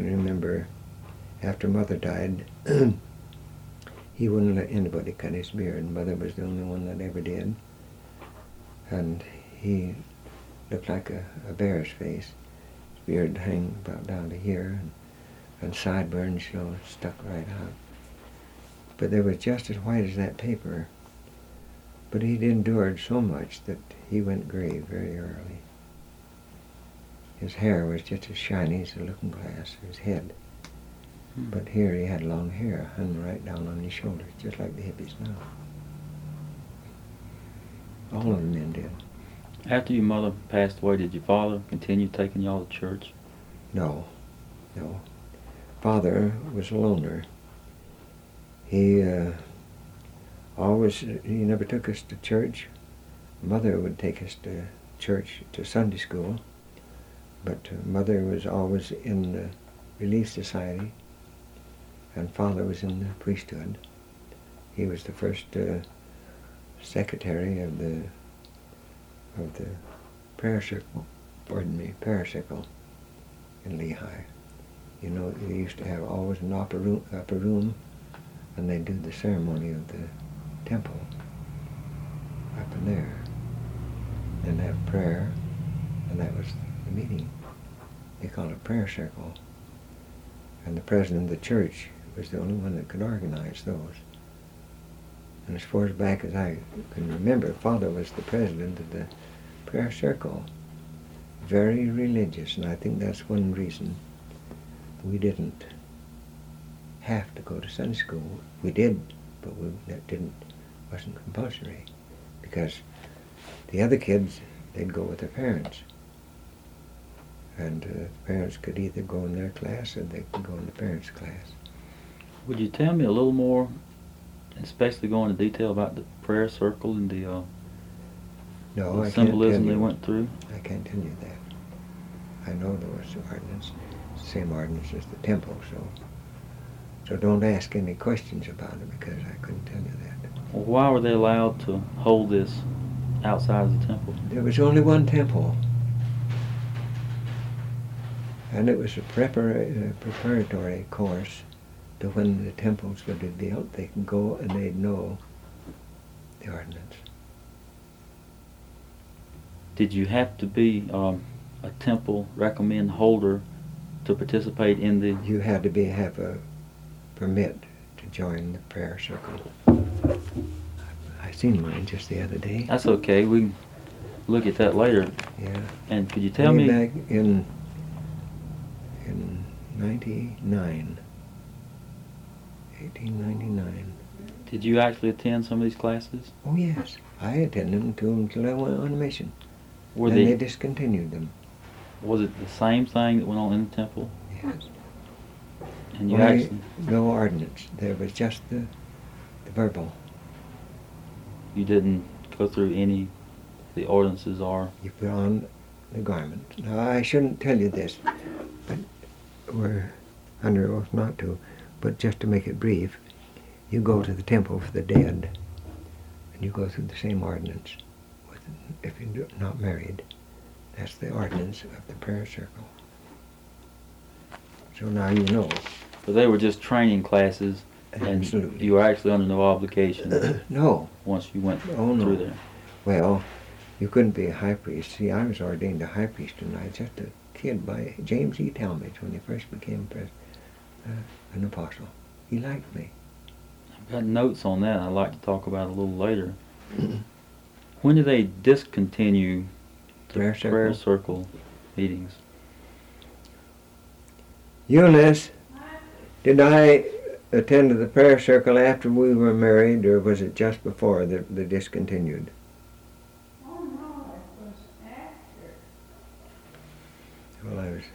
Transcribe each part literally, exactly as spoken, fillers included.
can remember after Mother died, he wouldn't let anybody cut his beard. Mother was the only one that ever did. And he looked like a, a bear's face. His beard hang about down to here, and, and sideburns, you know, stuck right out. But they were just as white as that paper. But he'd endured so much that he went gray very early. His hair was just as shiny as a looking glass, his head. Hmm. But here he had long hair, hung right down on his shoulders, just like the hippies now. All of the men did. After your mother passed away, did your father continue taking y'all to church? No, no. Father was a loner. He uh, always, he never took us to church. Mother would take us to church, to Sunday school. But uh, Mother was always in the Relief Society, and Father was in the priesthood. He was the first uh, secretary of the of the prayer circle, pardon me, prayer circle in Lehigh. You know, they used to have always an upper room, upper room, and they'd do the ceremony of the temple up in there, and have prayer, and that was the meeting. They called it prayer circle. And the president of the church was the only one that could organize those. And as far as back as I can remember, Father was the president of the prayer circle. Very religious, and I think that's one reason we didn't have to go to Sunday school. We did, but we, that didn't, wasn't compulsory. Because the other kids, they'd go with their parents. And uh, parents could either go in their class or they could go in the parents' class. Would you tell me a little more, especially go into detail about the prayer circle and the, uh, no, the I symbolism can't they you, went through? I can't tell you that. I know there was the ordinance, the same ordinance as the temple, so so don't ask any questions about it because I couldn't tell you that. Well, why were they allowed to hold this outside of the temple? There was only one temple. And it was a prepar- uh, preparatory course to when the temples would be built. They could go and they'd know the ordinance. Did you have to be um, a temple recommend holder to participate in the... You had to be have a permit to join the prayer circle. I seen mine just the other day. That's okay. We can look at that later. Yeah. And could you tell Way me... back in in ninety-nine, eighteen ninety-nine. Did you actually attend some of these classes? Oh yes, I attended them to until I went on a mission. Were and they, they discontinued them. Was it the same thing that went on in the temple? Yes. And you Only actually... no ordinance. There was just the, the verbal. You didn't go through any, the ordinances are... You put on the garment. Now I shouldn't tell you this, but we're under oath not to, but just to make it brief, you go to the temple for the dead, and you go through the same ordinance with, if you're not married. That's the ordinance of the prayer circle. So now you know. But they were just training classes, and Absolutely. you were actually under no obligation No. once you went Oh, no. through there. Well, you couldn't be a high priest. See, I was ordained a high priest when I was just a kid by James E. Talmage when he first became pres- uh, an apostle. He liked me. I've got notes on that I'd like to talk about a little later. When did they discontinue the Prayer circle? prayer circle meetings? Eunice, did I attend to the prayer circle after we were married, or was it just before that they discontinued? Oh no, it was after. Well, I was...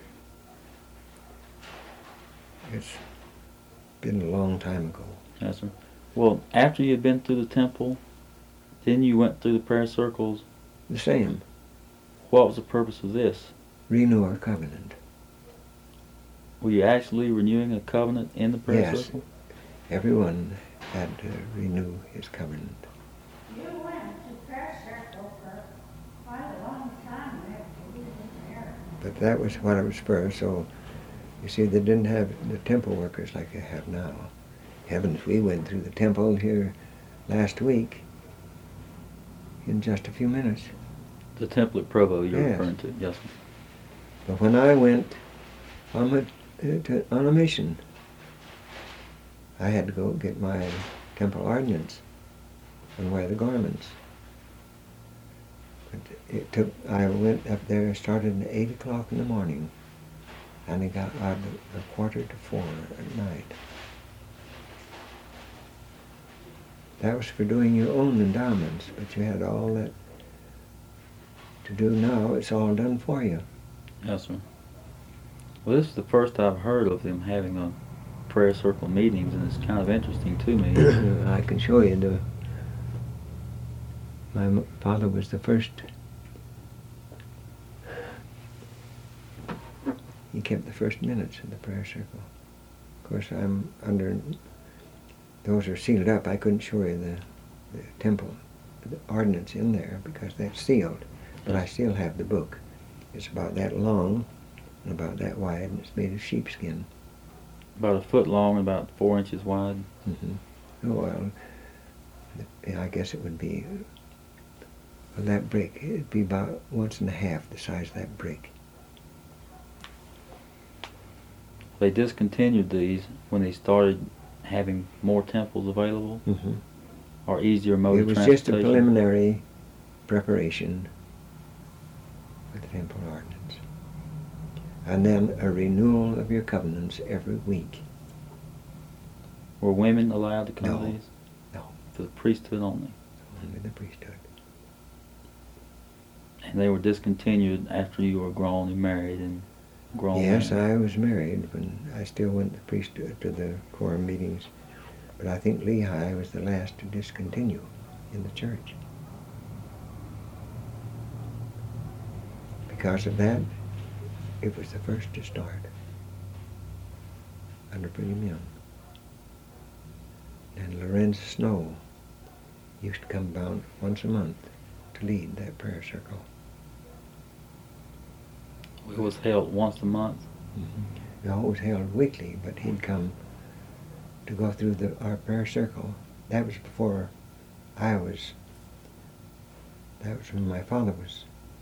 It's been a long time ago. Yes, sir. Well, after you had been through the temple, then you went through the prayer circles. The same. What was the purpose of this? Renew our covenant. Were you actually renewing a covenant in the prayer Yes. circle? Everyone had to renew his covenant. You went to prayer circle for quite a long time after we were married. But that was what it was for, so You see, they didn't have the temple workers like they have now. Heavens, we went through the temple here last week in just a few minutes. The temple at Provo you're Yes. referring to, yes, sir. But when I went on a, to, on a mission, I had to go get my temple ordinance and wear the garments. But it took, I went up there, started at eight o'clock in the morning, and I got out a quarter to four at night. That was for doing your own endowments, but you had all that to do now. It's all done for you. Yes, sir. Well, this is the first I've heard of them having a prayer circle meetings, and it's kind of interesting to me. I can show you the. My m- father was the first. He kept the first minutes of the prayer circle. Of course, I'm under. Those are sealed up. I couldn't show you the, the temple, the ordinance in there because that's sealed. But I still have the book. It's about that long and about that wide, and it's made of sheepskin. About a foot long, about four inches wide. Mm-hmm. Oh, well, yeah, I guess it would be. Well, that brick, it'd be about once and a half the size of that brick. They discontinued these when they started having more temples available, Mm-hmm. or easier mode It of was transportation. just a preliminary preparation for the temple ordinance. And then a renewal of your covenants every week. Were women allowed to come No. to these? No. For the priesthood only. Only the priesthood. And they were discontinued after you were grown and married and grown. Yes, man. I was married when I still went to the priesthood to the quorum meetings. But I think Lehi was the last to discontinue in the church. Because of that, it was the first to start under Brigham Young. And Lorenz Snow used to come down once a month to lead that prayer circle. It was held once a month. Mm-hmm. No, it was held weekly, but he'd come to go through the our prayer circle. That was before I was. That was when my father was.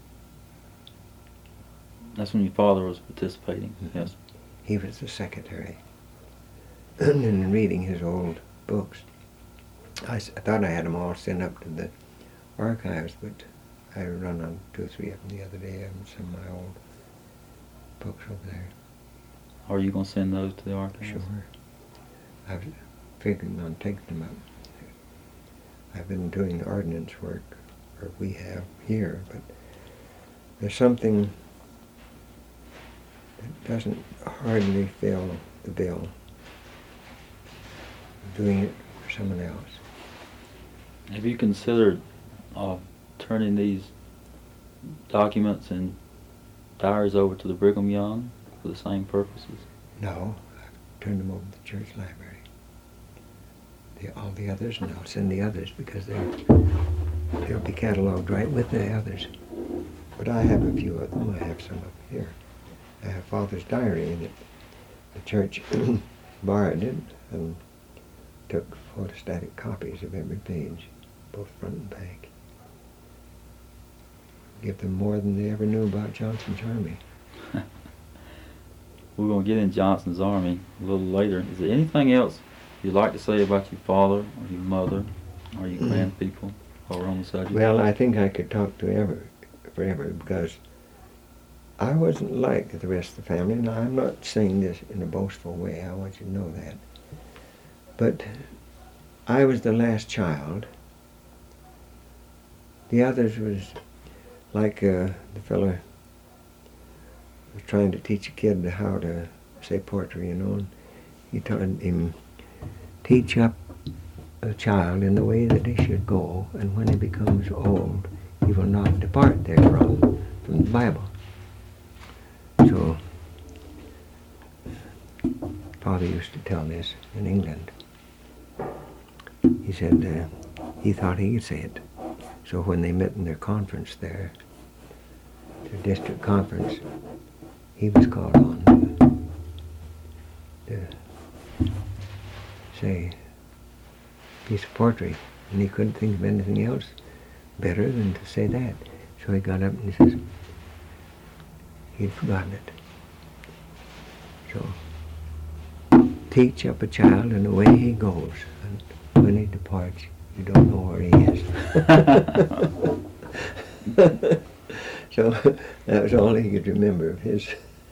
That's when your father was participating. Mhm. Yes. He was the secretary. And in reading his old books, I, s- I thought I had them all sent up to the archives, but I run on two or three of them the other day, and some of my old books over there. Are you going to send those to the archives? Sure. I was figuring on taking them up. I've been doing the ordinance work, or we have here, but there's something that doesn't hardly fill the bill. Doing it for someone else. Have you considered uh, turning these documents and diaries over to the Brigham Young for the same purposes? No, I've turned them over to the church library. The, all the others, and I'll send the others because they're, they'll be cataloged right with the others. But I have a few of them. I have some up here. I have Father's diary that the church borrowed it and took photostatic copies of every page, both front and back. Give them more than they ever knew about Johnson's Army. We're going to get in Johnson's Army a little later. Is there anything else you'd like to say about your father or your mother or your grandpeople while we're on the subject? Well, I think I could talk to ever, forever because I wasn't like the rest of the family. Now, I'm not saying this in a boastful way. I want you to know that. But I was the last child. The others was like uh, the fella was trying to teach a kid how to say poetry, you know. And he told him, teach up a child in the way that he should go, and when he becomes old, he will not depart therefrom, from the Bible. So, Father used to tell this in England. He said uh, he thought he could say it. So when they met in their conference there, their district conference, he was called on to to say piece of poetry, and he couldn't think of anything else better than to say that. So he got up and he says he'd forgotten it. So teach up a child and away he goes, and when he departs, you don't know where he is. So that was all he could remember of his.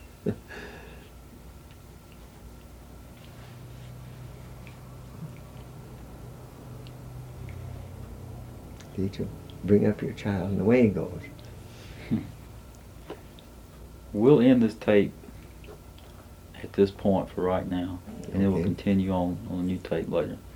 Teach him, bring up your child, and away he goes. We'll end this tape at this point for right now, and then we'll Okay. continue on on a new tape later.